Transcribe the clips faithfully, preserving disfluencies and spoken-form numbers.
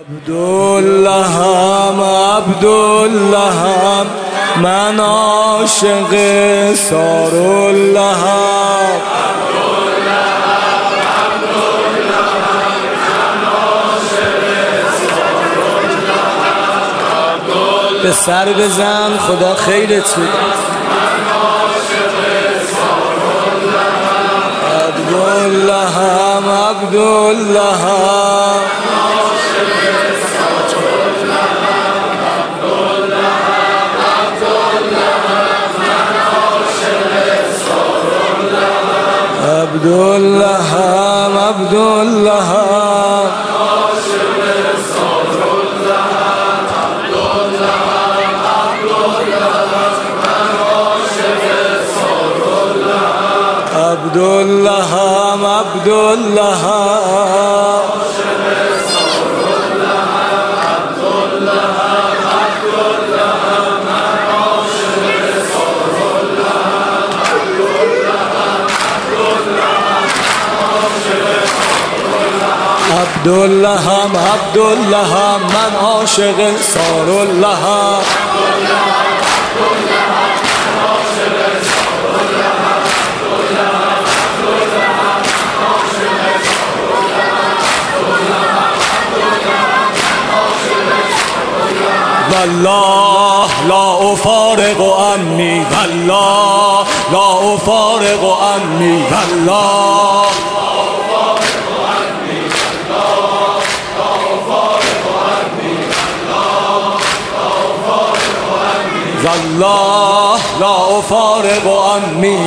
عبداللهم عبداللهم من عاشق ساراللهم. به سر بزن خدا خیرت بده. عبداللهم عبداللهم عبداللهم عبداللهم عبداللهم عبداللهم عبداللهم عبداللهم من عاشق ساراللهم. والله لا أفارق عني والله لا أفارق عني والله والله لا أفارق عني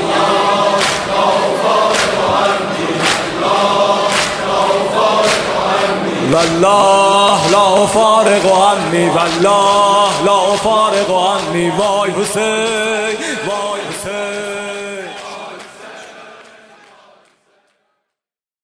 والله لا أفارق عني والله لا أفارق عني. وای حسین وای